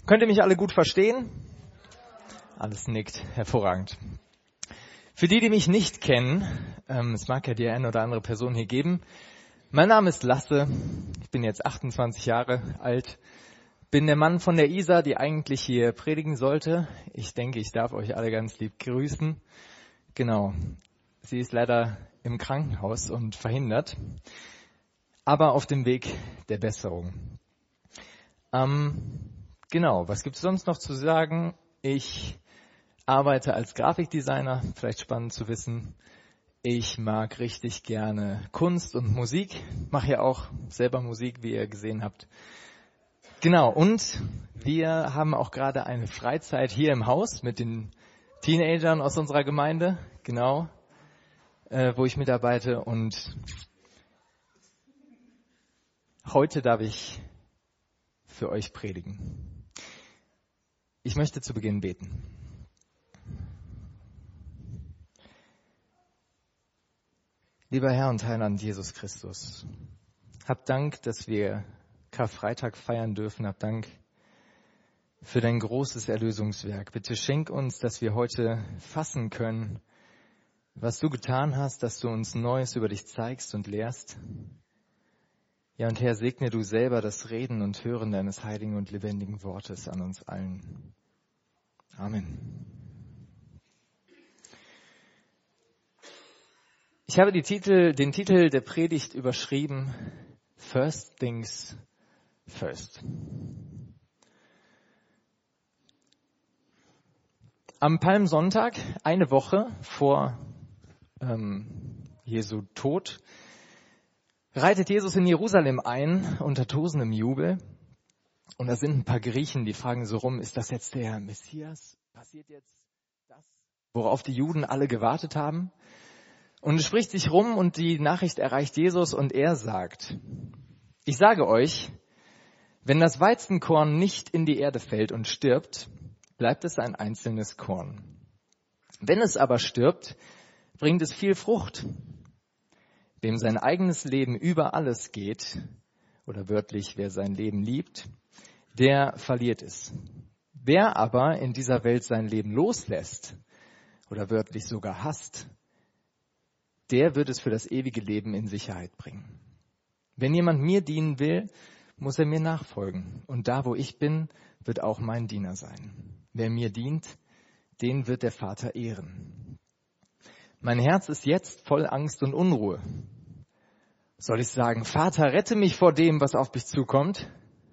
Könnt ihr mich alle gut verstehen? Alles nickt, hervorragend. Für die mich nicht kennen, es mag ja die eine oder andere Person hier geben, mein Name ist Lasse, ich bin jetzt 28 Jahre alt, bin der Mann von der Isa, die eigentlich hier predigen sollte. Ich denke, ich darf euch alle ganz lieb grüßen. Genau, sie ist leider im Krankenhaus und verhindert, aber auf dem Weg der Besserung. Genau, was gibt es sonst noch zu sagen? Ich arbeite als Grafikdesigner, vielleicht spannend zu wissen. Ich mag richtig gerne Kunst und Musik, mache ja auch selber Musik, wie ihr gesehen habt. Genau, und wir haben auch gerade eine Freizeit hier im Haus mit den Teenagern aus unserer Gemeinde, genau, wo ich mitarbeite. Und heute darf ich für euch predigen. Ich möchte zu Beginn beten. Lieber Herr und Heiland Jesus Christus, hab Dank, dass wir Karfreitag feiern dürfen. Hab Dank für dein großes Erlösungswerk. Bitte schenk uns, dass wir heute fassen können, was du getan hast, dass du uns Neues über dich zeigst und lehrst. Ja, und Herr, segne du selber das Reden und Hören deines heiligen und lebendigen Wortes an uns allen. Amen. Ich habe den Titel der Predigt überschrieben, First Things First. Am Palmsonntag, eine Woche vor Jesu Tod, reitet Jesus in Jerusalem ein unter tosendem Jubel. Und da sind ein paar Griechen, die fragen so rum, ist das jetzt der Messias? Passiert jetzt das, worauf die Juden alle gewartet haben? Und es spricht sich rum und die Nachricht erreicht Jesus und er sagt, ich sage euch, wenn das Weizenkorn nicht in die Erde fällt und stirbt, bleibt es ein einzelnes Korn. Wenn es aber stirbt, bringt es viel Frucht. Wem sein eigenes Leben über alles geht, oder wörtlich, wer sein Leben liebt, der verliert es. Wer aber in dieser Welt sein Leben loslässt, oder wörtlich sogar hasst, der wird es für das ewige Leben in Sicherheit bringen. Wenn jemand mir dienen will, muss er mir nachfolgen. Und da, wo ich bin, wird auch mein Diener sein. Wer mir dient, den wird der Vater ehren. Mein Herz ist jetzt voll Angst und Unruhe. Soll ich sagen, Vater, rette mich vor dem, was auf mich zukommt?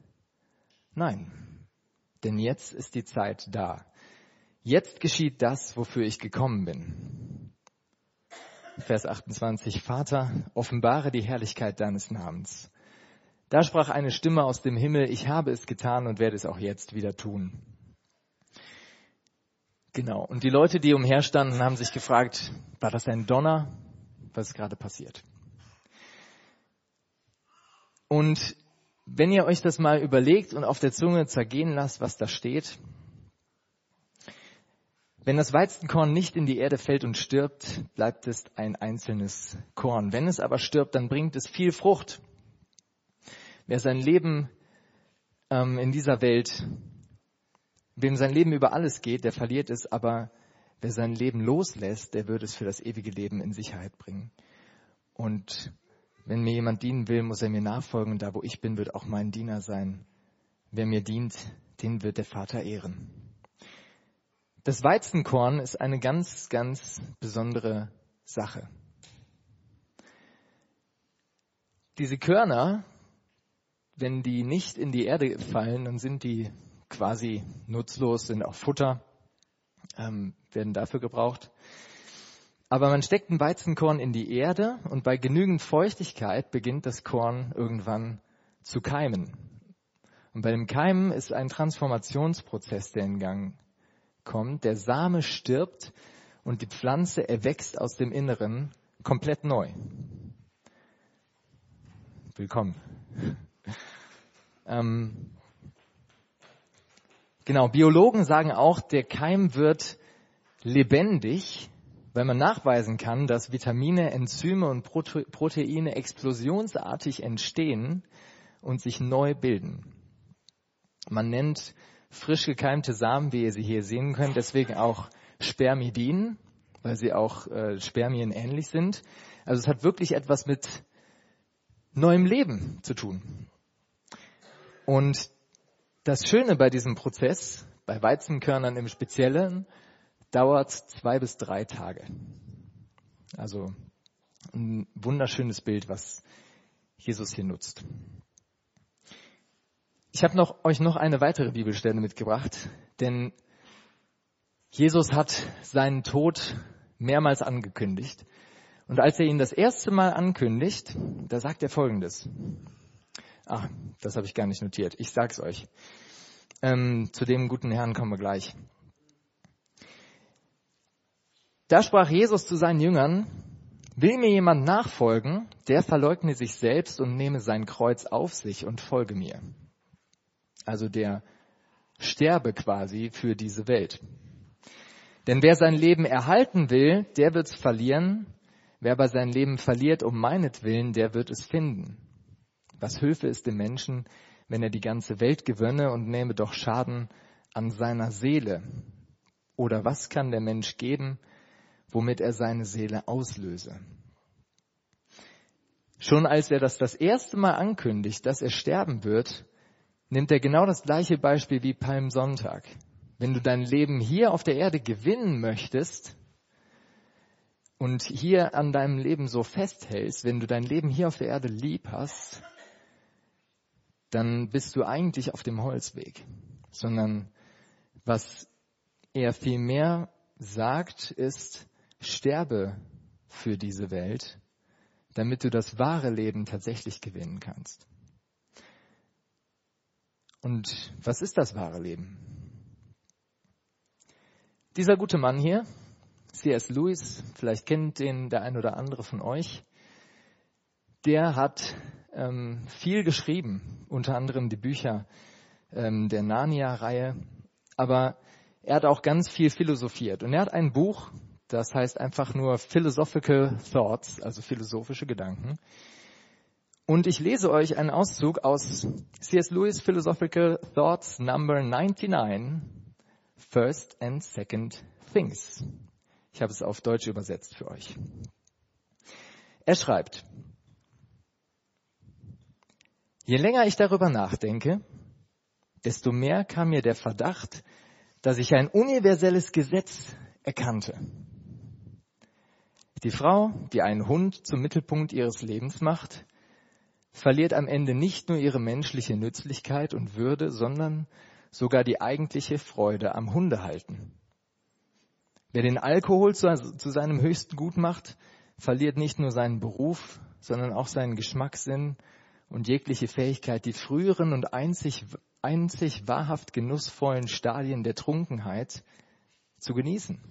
Nein, denn jetzt ist die Zeit da. Jetzt geschieht das, wofür ich gekommen bin. Vers 28, Vater, offenbare die Herrlichkeit deines Namens. Da sprach eine Stimme aus dem Himmel, ich habe es getan und werde es auch jetzt wieder tun. Genau, und die Leute, die umherstanden, haben sich gefragt, war das ein Donner? Was ist gerade passiert? Und wenn ihr euch das mal überlegt und auf der Zunge zergehen lasst, was da steht, wenn das Weizenkorn nicht in die Erde fällt und stirbt, bleibt es ein einzelnes Korn. Wenn es aber stirbt, dann bringt es viel Frucht. Wer sein Leben in dieser Welt, wem sein Leben über alles geht, der verliert es, aber wer sein Leben loslässt, der wird es für das ewige Leben in Sicherheit bringen. Und wenn mir jemand dienen will, muss er mir nachfolgen und da, wo ich bin, wird auch mein Diener sein. Wer mir dient, den wird der Vater ehren. Das Weizenkorn ist eine ganz, ganz besondere Sache. Diese Körner, wenn die nicht in die Erde fallen, dann sind die quasi nutzlos, sind auch Futter, werden dafür gebraucht. Aber man steckt ein Weizenkorn in die Erde und bei genügend Feuchtigkeit beginnt das Korn irgendwann zu keimen. Und bei dem Keimen ist ein Transformationsprozess, der in Gang kommt. Der Same stirbt und die Pflanze erwächst aus dem Inneren komplett neu. Willkommen. Genau, Biologen sagen auch, der Keim wird lebendig, weil man nachweisen kann, dass Vitamine, Enzyme und Proteine explosionsartig entstehen und sich neu bilden. Man nennt frisch gekeimte Samen, wie ihr sie hier sehen könnt, deswegen auch Spermidin, weil sie auch Spermien ähnlich sind. Also es hat wirklich etwas mit neuem Leben zu tun. Und das Schöne bei diesem Prozess, bei Weizenkörnern im Speziellen, dauert 2 bis 3 Tage. Also ein wunderschönes Bild, was Jesus hier nutzt. Ich habe euch noch eine weitere Bibelstelle mitgebracht, denn Jesus hat seinen Tod mehrmals angekündigt. Und als er ihn das erste Mal ankündigt, da sagt er Folgendes. Das habe ich gar nicht notiert. Ich sag's euch. Zu dem guten Herrn kommen wir gleich. Da sprach Jesus zu seinen Jüngern: Will mir jemand nachfolgen, der verleugne sich selbst und nehme sein Kreuz auf sich und folge mir. Also der sterbe quasi für diese Welt. Denn wer sein Leben erhalten will, der wird es verlieren. Wer aber sein Leben verliert um meinetwillen, der wird es finden. Was hülfe es dem Menschen, wenn er die ganze Welt gewönne und nähme doch Schaden an seiner Seele? Oder was kann der Mensch geben, womit er seine Seele auslöse? Schon als er das erste Mal ankündigt, dass er sterben wird, nimmt er genau das gleiche Beispiel wie Palmsonntag. Wenn du dein Leben hier auf der Erde gewinnen möchtest und hier an deinem Leben so festhältst, wenn du dein Leben hier auf der Erde lieb hast, dann bist du eigentlich auf dem Holzweg. Sondern was er vielmehr sagt, ist, sterbe für diese Welt, damit du das wahre Leben tatsächlich gewinnen kannst. Und was ist das wahre Leben? Dieser gute Mann hier, C.S. Lewis, vielleicht kennt den der ein oder andere von euch, der hat viel geschrieben, unter anderem die Bücher der Narnia-Reihe, aber er hat auch ganz viel philosophiert. Und er hat ein Buch, das heißt einfach nur Philosophical Thoughts, also philosophische Gedanken. Und ich lese euch einen Auszug aus C.S. Lewis Philosophical Thoughts Number 99, First and Second Things. Ich habe es auf Deutsch übersetzt für euch. Er schreibt: Je länger ich darüber nachdenke, desto mehr kam mir der Verdacht, dass ich ein universelles Gesetz erkannte. Die Frau, die einen Hund zum Mittelpunkt ihres Lebens macht, verliert am Ende nicht nur ihre menschliche Nützlichkeit und Würde, sondern sogar die eigentliche Freude am Hundehalten. Wer den Alkohol zu seinem höchsten Gut macht, verliert nicht nur seinen Beruf, sondern auch seinen Geschmackssinn und jegliche Fähigkeit, die früheren und einzig wahrhaft genussvollen Stadien der Trunkenheit zu genießen.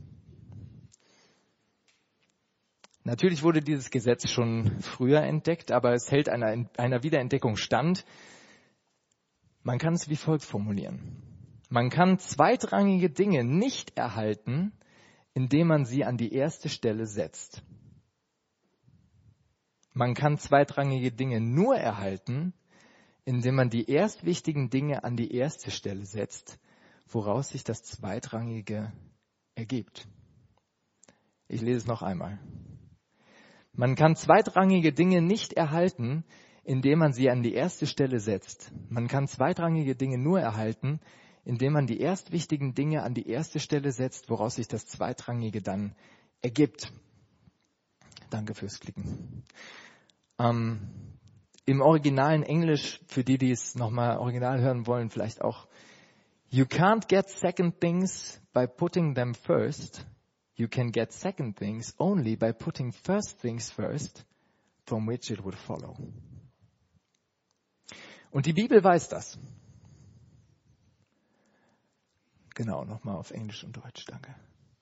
Natürlich wurde dieses Gesetz schon früher entdeckt, aber es hält einer Wiederentdeckung stand. Man kann es wie folgt formulieren. Man kann zweitrangige Dinge nicht erhalten, indem man sie an die erste Stelle setzt. Man kann zweitrangige Dinge nur erhalten, indem man die erstwichtigen Dinge an die erste Stelle setzt, woraus sich das Zweitrangige ergibt. Ich lese es noch einmal. Man kann zweitrangige Dinge nicht erhalten, indem man sie an die erste Stelle setzt. Man kann zweitrangige Dinge nur erhalten, indem man die erstwichtigen Dinge an die erste Stelle setzt, woraus sich das Zweitrangige dann ergibt. Danke fürs Klicken. Im originalen Englisch, für die es nochmal original hören wollen, vielleicht auch: You can't get second things by putting them first. You can get second things only by putting first things first, from which it would follow. Und die Bibel weiß das. Genau, nochmal auf Englisch und Deutsch, danke.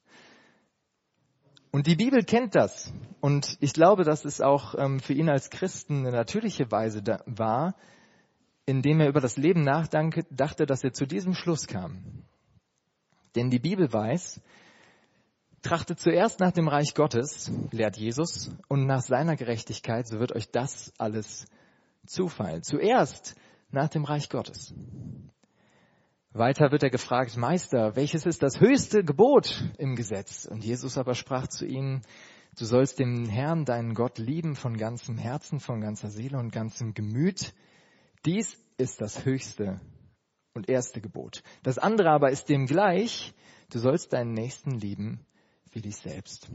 Und die Bibel kennt das. Und ich glaube, dass es auch für ihn als Christen eine natürliche Weise war, indem er über das Leben nachdachte, dass er zu diesem Schluss kam. Denn die Bibel weiß, trachtet zuerst nach dem Reich Gottes, lehrt Jesus, und nach seiner Gerechtigkeit, so wird euch das alles zufallen. Zuerst nach dem Reich Gottes. Weiter wird er gefragt, Meister, welches ist das höchste Gebot im Gesetz? Und Jesus aber sprach zu ihnen, du sollst den Herrn, deinen Gott, lieben von ganzem Herzen, von ganzer Seele und ganzem Gemüt. Dies ist das höchste und erste Gebot. Das andere aber ist dem gleich, du sollst deinen Nächsten lieben wie dich selbst.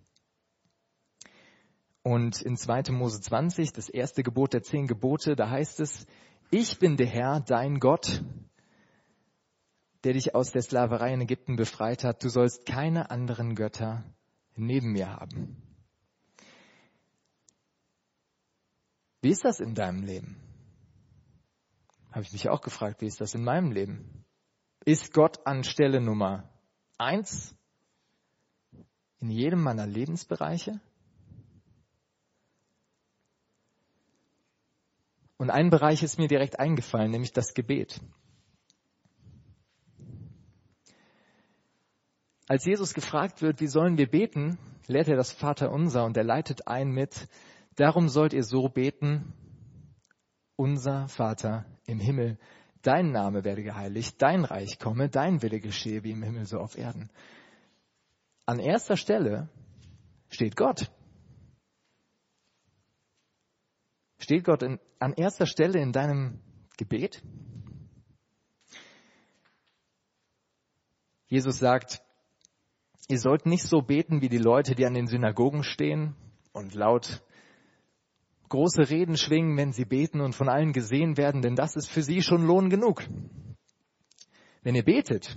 Und in 2. Mose 20, das erste Gebot der 10 Gebote, da heißt es, ich bin der Herr, dein Gott, der dich aus der Sklaverei in Ägypten befreit hat. Du sollst keine anderen Götter neben mir haben. Wie ist das in deinem Leben? Habe ich mich auch gefragt, wie ist das in meinem Leben? Ist Gott an Stelle Nummer 1 in jedem meiner Lebensbereiche? Und ein Bereich ist mir direkt eingefallen, nämlich das Gebet. Als Jesus gefragt wird, wie sollen wir beten, lehrt er das Vaterunser und er leitet ein mit, darum sollt ihr so beten, unser Vater im Himmel, dein Name werde geheiligt, dein Reich komme, dein Wille geschehe wie im Himmel so auf Erden. An erster Stelle steht Gott. Steht Gott an erster Stelle in deinem Gebet? Jesus sagt, ihr sollt nicht so beten wie die Leute, die an den Synagogen stehen und laut große Reden schwingen, wenn sie beten und von allen gesehen werden, denn das ist für sie schon Lohn genug. Wenn ihr betet,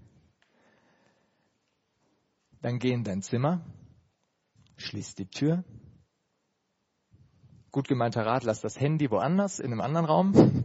dann geh in dein Zimmer, schließ die Tür. Gut gemeinter Rat, lass das Handy woanders, in einem anderen Raum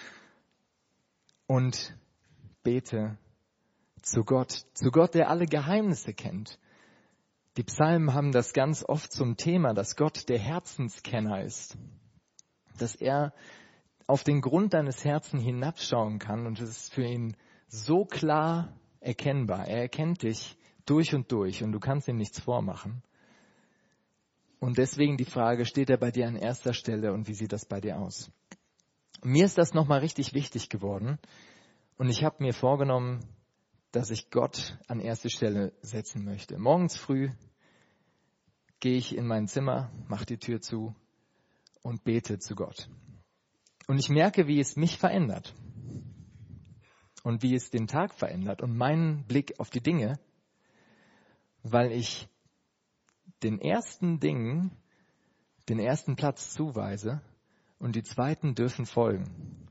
und bete zu Gott, der alle Geheimnisse kennt. Die Psalmen haben das ganz oft zum Thema, dass Gott der Herzenskenner ist, dass er auf den Grund deines Herzens hinabschauen kann und es ist für ihn so klar erkennbar. Er erkennt dich durch und du kannst ihm nichts vormachen. Und deswegen die Frage, steht er bei dir an erster Stelle und wie sieht das bei dir aus? Mir ist das nochmal richtig wichtig geworden und ich habe mir vorgenommen, dass ich Gott an erste Stelle setzen möchte. Morgens früh gehe ich in mein Zimmer, mache die Tür zu und bete zu Gott. Und ich merke, wie es mich verändert und wie es den Tag verändert und meinen Blick auf die Dinge, weil ich den ersten Dingen den ersten Platz zuweise und die zweiten dürfen folgen.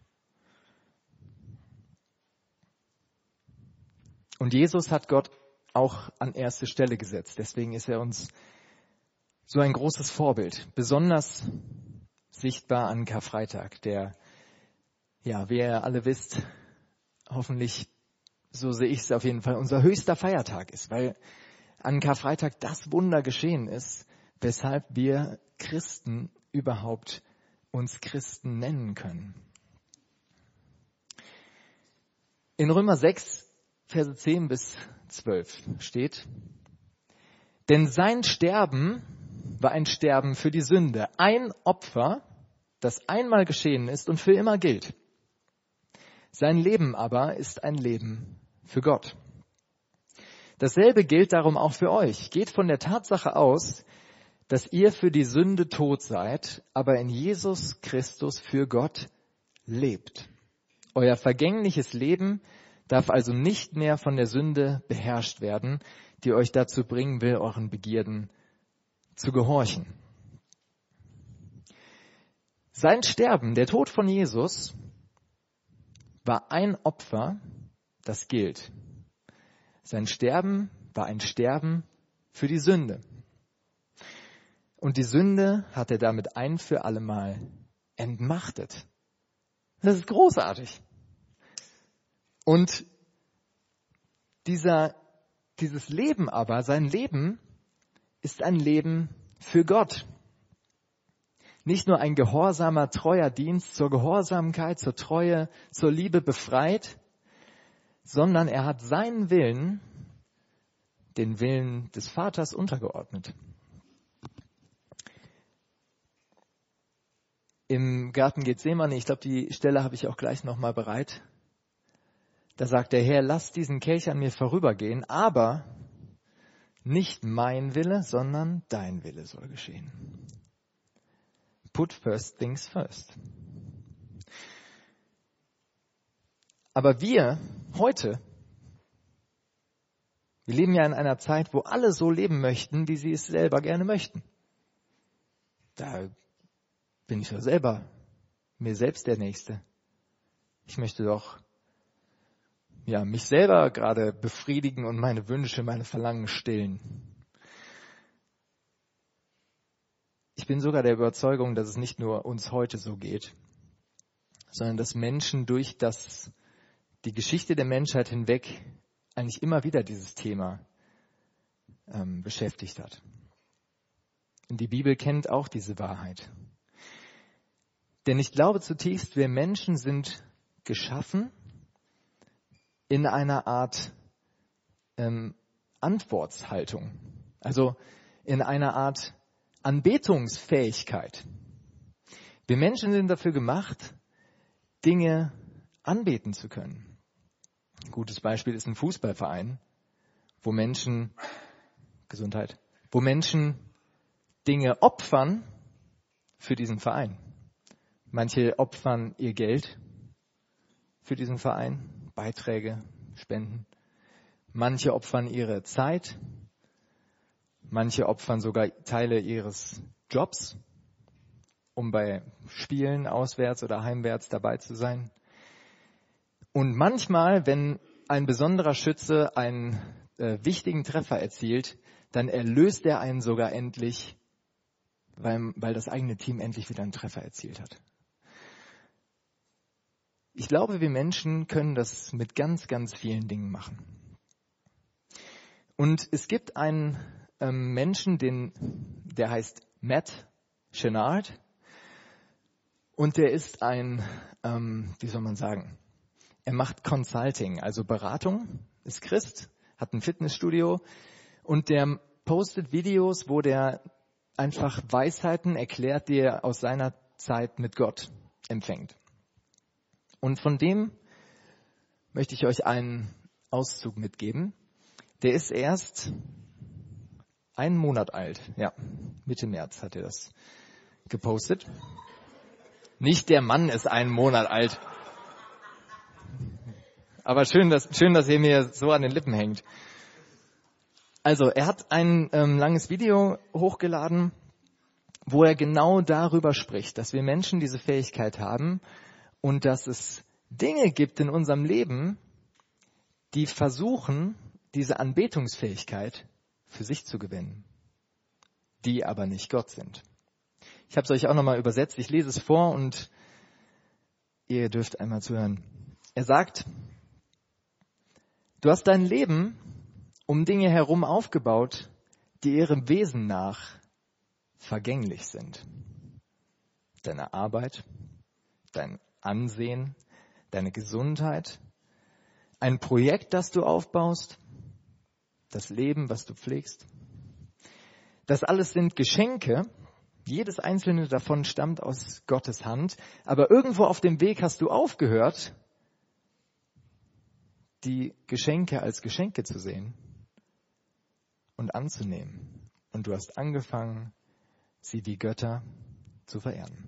Und Jesus hat Gott auch an erste Stelle gesetzt. Deswegen ist er uns so ein großes Vorbild, besonders sichtbar an Karfreitag, der, ja, wie ihr alle wisst, hoffentlich, so sehe ich es auf jeden Fall, unser höchster Feiertag ist, weil an Karfreitag das Wunder geschehen ist, weshalb wir Christen überhaupt uns Christen nennen können. In Römer 6, Verse 10 bis 12 steht, denn sein Sterben war ein Sterben für die Sünde, ein Opfer, das einmal geschehen ist und für immer gilt. Sein Leben aber ist ein Leben für Gott. Dasselbe gilt darum auch für euch. Geht von der Tatsache aus, dass ihr für die Sünde tot seid, aber in Jesus Christus für Gott lebt. Euer vergängliches Leben darf also nicht mehr von der Sünde beherrscht werden, die euch dazu bringen will, euren Begierden zu gehorchen. Sein Sterben, der Tod von Jesus, war ein Opfer, das gilt. Sein Sterben war ein Sterben für die Sünde. Und die Sünde hat er damit ein für allemal entmachtet. Das ist großartig. Und dieses Leben aber, sein Leben ist ein Leben für Gott. Nicht nur ein gehorsamer, treuer Dienst zur Gehorsamkeit, zur Treue, zur Liebe befreit, sondern er hat seinen Willen, den Willen des Vaters untergeordnet. Im Garten Gethsemane, ich glaube, die Stelle habe ich auch gleich nochmal bereit, Da sagt der Herr, lass diesen Kelch an mir vorübergehen, aber nicht mein Wille, sondern dein Wille soll geschehen. Put first things first. Aber wir heute, wir leben ja in einer Zeit, wo alle so leben möchten, wie sie es selber gerne möchten. Da bin ich doch selber mir selbst der Nächste. Ich möchte doch mich selber gerade befriedigen und meine Wünsche, meine Verlangen stillen. Ich bin sogar der Überzeugung, dass es nicht nur uns heute so geht, sondern dass Menschen durch die Geschichte der Menschheit hinweg eigentlich immer wieder dieses Thema beschäftigt hat. Und die Bibel kennt auch diese Wahrheit. Denn ich glaube zutiefst, wir Menschen sind geschaffen in einer Art Antworthaltung, also in einer Art Anbetungsfähigkeit. Wir Menschen sind dafür gemacht, Dinge anbeten zu können. Ein gutes Beispiel ist ein Fußballverein, wo Menschen Dinge opfern für diesen Verein. Manche opfern ihr Geld für diesen Verein, Beiträge, Spenden. Manche opfern ihre Zeit. Manche opfern sogar Teile ihres Jobs, um bei Spielen auswärts oder heimwärts dabei zu sein. Und manchmal, wenn ein besonderer Schütze einen wichtigen Treffer erzielt, dann erlöst er einen sogar endlich, weil das eigene Team endlich wieder einen Treffer erzielt hat. Ich glaube, wir Menschen können das mit ganz, ganz vielen Dingen machen. Und es gibt einen Menschen, der heißt Matt Chenard. Und der ist er macht Consulting, also Beratung, ist Christ, hat ein Fitnessstudio und der postet Videos, wo der einfach Weisheiten erklärt, die er aus seiner Zeit mit Gott empfängt. Und von dem möchte ich euch einen Auszug mitgeben. Der ist erst 1 Monat alt. Ja, Mitte März hat er das gepostet. Nicht der Mann ist 1 Monat alt. Aber schön, dass ihr mir so an den Lippen hängt. Also, er hat ein langes Video hochgeladen, wo er genau darüber spricht, dass wir Menschen diese Fähigkeit haben und dass es Dinge gibt in unserem Leben, die versuchen, diese Anbetungsfähigkeit für sich zu gewinnen, die aber nicht Gott sind. Ich habe es euch auch nochmal übersetzt. Ich lese es vor und ihr dürft einmal zuhören. Er sagt, du hast dein Leben um Dinge herum aufgebaut, die ihrem Wesen nach vergänglich sind. Deine Arbeit, dein Ansehen, deine Gesundheit, ein Projekt, das du aufbaust, das Leben, was du pflegst. Das alles sind Geschenke. Jedes einzelne davon stammt aus Gottes Hand. Aber irgendwo auf dem Weg hast du aufgehört, die Geschenke als Geschenke zu sehen und anzunehmen. Und du hast angefangen, sie wie Götter zu verehren.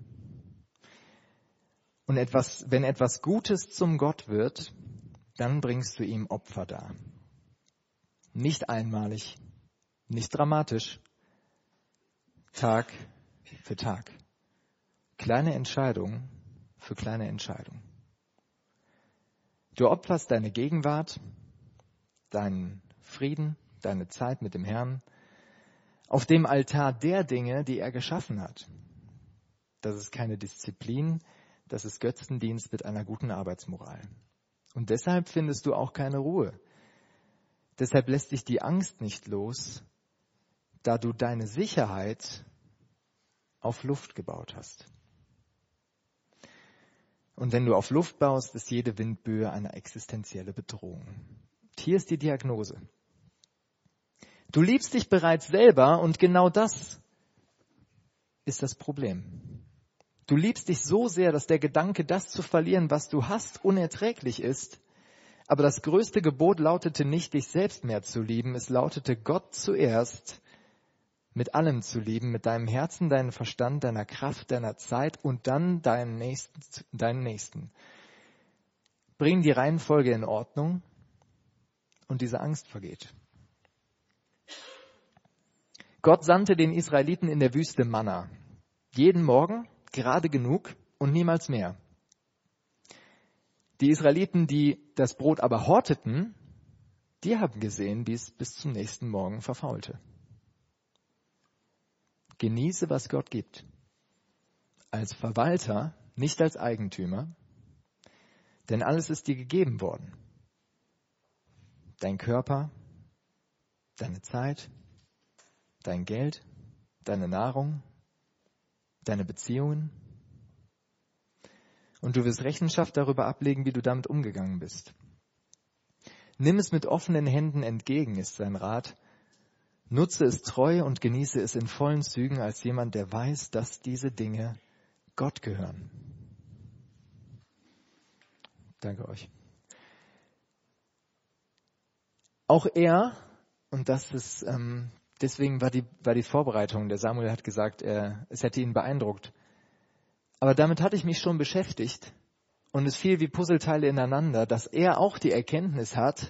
Und wenn etwas Gutes zum Gott wird, dann bringst du ihm Opfer dar. Nicht einmalig, nicht dramatisch, Tag für Tag. Kleine Entscheidung für kleine Entscheidung. Du opferst deine Gegenwart, deinen Frieden, deine Zeit mit dem Herrn auf dem Altar der Dinge, die er geschaffen hat. Das ist keine Disziplin, das ist Götzendienst mit einer guten Arbeitsmoral. Und deshalb findest du auch keine Ruhe. Deshalb lässt dich die Angst nicht los, da du deine Sicherheit auf Luft gebaut hast. Und wenn du auf Luft baust, ist jede Windböe eine existenzielle Bedrohung. Und hier ist die Diagnose. Du liebst dich bereits selber und genau das ist das Problem. Du liebst dich so sehr, dass der Gedanke, das zu verlieren, was du hast, unerträglich ist. Aber das größte Gebot lautete nicht, dich selbst mehr zu lieben. Es lautete, Gott zuerst mit allem zu lieben, mit deinem Herzen, deinem Verstand, deiner Kraft, deiner Zeit und dann deinen Nächsten. Bring die Reihenfolge in Ordnung und diese Angst vergeht. Gott sandte den Israeliten in der Wüste Manna. Jeden Morgen gerade genug und niemals mehr. Die Israeliten, die das Brot aber horteten, die haben gesehen, wie es bis zum nächsten Morgen verfaulte. Genieße, was Gott gibt. Als Verwalter, nicht als Eigentümer, denn alles ist dir gegeben worden. Dein Körper, deine Zeit, dein Geld, deine Nahrung, deine Beziehungen. Und du wirst Rechenschaft darüber ablegen, wie du damit umgegangen bist. Nimm es mit offenen Händen entgegen, ist sein Rat. Nutze es treu und genieße es in vollen Zügen als jemand, der weiß, dass diese Dinge Gott gehören. Danke euch. Auch er, und das ist, deswegen war die Vorbereitung, der Samuel hat gesagt, es hätte ihn beeindruckt. Aber damit hatte ich mich schon beschäftigt und es fiel wie Puzzleteile ineinander, dass er auch die Erkenntnis hat,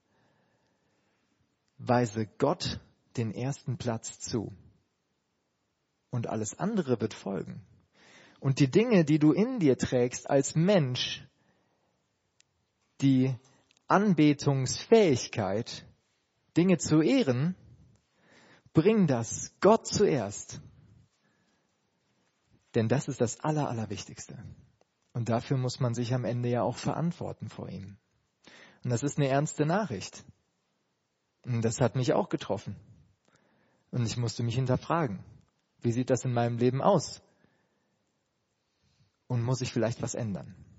weise Gott den ersten Platz zu. Und alles andere wird folgen. Und die Dinge, die du in dir trägst als Mensch, die Anbetungsfähigkeit, Dinge zu ehren, bring das Gott zuerst. Denn das ist das Allerwichtigste. Und dafür muss man sich am Ende ja auch verantworten vor ihm. Und das ist eine ernste Nachricht. Und das hat mich auch getroffen. Und ich musste mich hinterfragen. Wie sieht das in meinem Leben aus? Und muss ich vielleicht was ändern?